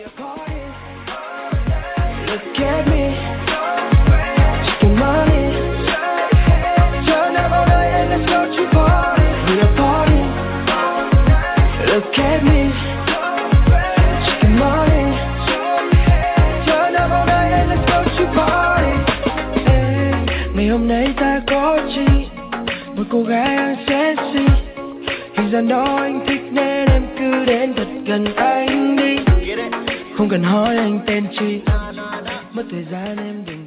Look at me, chicken money. Turn up all night and let's go to party. We are partying. Look at me, chicken money. Turn up all night and let's go to party. Ngày hôm nay ta có chi? Một cô gái ăn sexy. Hình dáng đó anh thích nên em cứ đến thật gần anh đi. Không cần hỏi anh tên chi. Mất thời gian em đừng